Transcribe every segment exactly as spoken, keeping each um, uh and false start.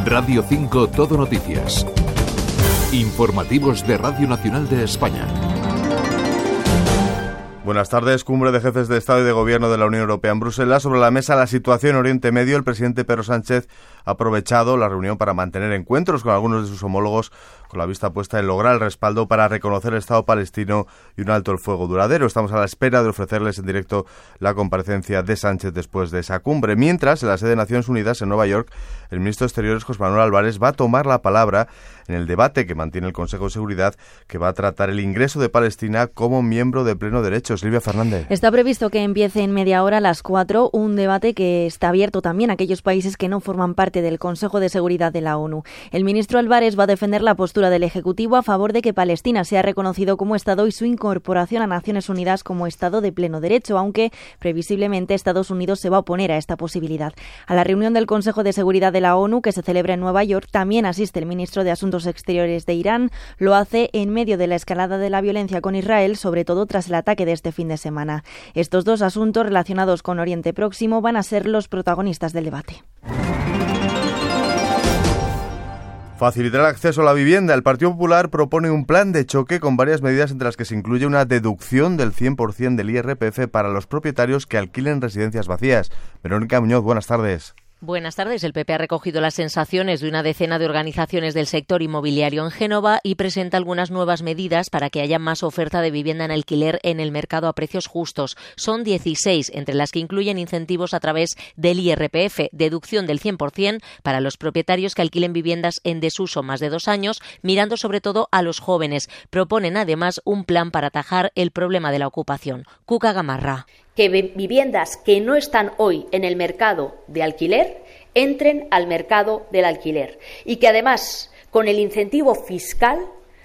Radio cinco Todo Noticias. Informativos de Radio Nacional de España. Buenas tardes. Cumbre de jefes de Estado y de Gobierno de la Unión Europea en Bruselas. Sobre la mesa la situación en Oriente Medio. El presidente Pedro Sánchez ha aprovechado la reunión para mantener encuentros con algunos de sus homólogos, con la vista puesta en lograr el respaldo para reconocer el Estado palestino y un alto el fuego duradero. Estamos a la espera de ofrecerles en directo la comparecencia de Sánchez después de esa cumbre. Mientras, en la sede de Naciones Unidas, en Nueva York, el ministro de Exteriores, José Manuel Álvarez, va a tomar la palabra en el debate que mantiene el Consejo de Seguridad, que va a tratar el ingreso de Palestina como miembro de pleno derecho. Silvia Fernández. Está previsto que empiece en media hora a las cuatro, un debate que está abierto también a aquellos países que no forman parte del Consejo de Seguridad de la ONU. El ministro Álvarez va a defender la postura del Ejecutivo a favor de que Palestina sea reconocido como Estado y su incorporación a Naciones Unidas como Estado de pleno derecho, aunque previsiblemente Estados Unidos se va a oponer a esta posibilidad. A la reunión del Consejo de Seguridad de la ONU, que se celebra en Nueva York, también asiste el ministro de Asuntos Exteriores de Irán. Lo hace en medio de la escalada de la violencia con Israel, sobre todo tras el ataque de este fin de semana. Estos dos asuntos relacionados con Oriente Próximo van a ser los protagonistas del debate. Facilitar el acceso a la vivienda. El Partido Popular propone un plan de choque con varias medidas, entre las que se incluye una deducción del cien por ciento del I R P F para los propietarios que alquilen residencias vacías. Verónica Muñoz, buenas tardes. Buenas tardes. El P P ha recogido las sensaciones de una decena de organizaciones del sector inmobiliario en Génova y presenta algunas nuevas medidas para que haya más oferta de vivienda en alquiler en el mercado a precios justos. Son dieciséis, entre las que incluyen incentivos a través del I R P F, deducción del cien por ciento para los propietarios que alquilen viviendas en desuso más de dos años, mirando sobre todo a los jóvenes. Proponen además un plan para atajar el problema de la ocupación. Cuca Gamarra. Que viviendas que no están hoy en el mercado de alquiler entren al mercado del alquiler y que además, con el incentivo fiscal,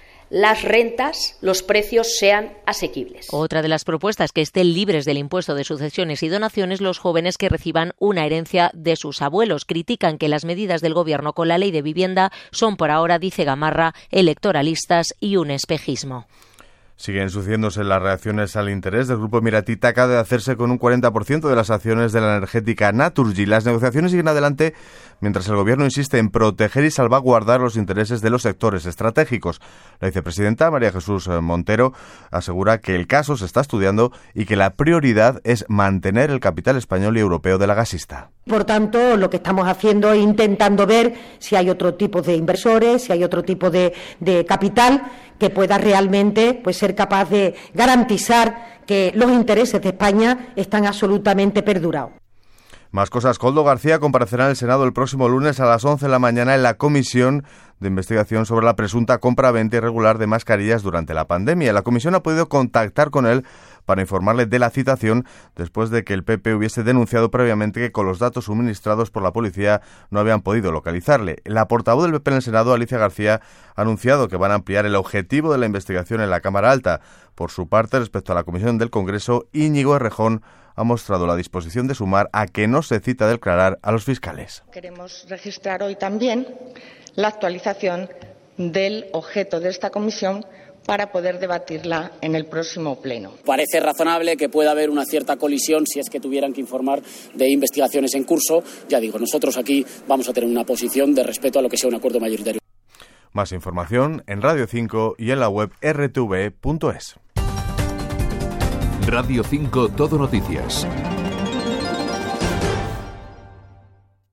las rentas, los precios sean asequibles. Otra de las propuestas, que estén libres del impuesto de sucesiones y donaciones los jóvenes que reciban una herencia de sus abuelos. Critican que las medidas del Gobierno con la ley de vivienda son por ahora, dice Gamarra, electoralistas y un espejismo. Siguen sucediéndose las reacciones al interés del grupo emiratí TAQA de hacerse con un cuarenta por ciento de las acciones de la energética Naturgy. Las negociaciones siguen adelante mientras el Gobierno insiste en proteger y salvaguardar los intereses de los sectores estratégicos. La vicepresidenta María Jesús Montero asegura que el caso se está estudiando y que la prioridad es mantener el capital español y europeo de la gasista. Por tanto, lo que estamos haciendo es intentando ver si hay otro tipo de inversores, si hay otro tipo de, de capital que pueda realmente pues, ser capaz de garantizar que los intereses de España están absolutamente perdurados. Más cosas. Koldo García comparecerá en el Senado el próximo lunes a las once de la mañana en la comisión de investigación sobre la presunta compra-venta irregular de mascarillas durante la pandemia. La comisión ha podido contactar con él para informarle de la citación después de que el P P hubiese denunciado previamente que con los datos suministrados por la policía no habían podido localizarle. La portavoz del P P en el Senado, Alicia García, ha anunciado que van a ampliar el objetivo de la investigación en la Cámara Alta. Por su parte, respecto a la comisión del Congreso, Íñigo Errejón ha mostrado la disposición de sumar a que no se cita a declarar a los fiscales. Queremos registrar hoy también la actualización del objeto de esta comisión para poder debatirla en el próximo pleno. Parece razonable que pueda haber una cierta colisión si es que tuvieran que informar de investigaciones en curso. Ya digo, nosotros aquí vamos a tener una posición de respeto a lo que sea un acuerdo mayoritario. Más información en Radio cinco y en la web r t v punto es. Radio cinco Todo Noticias.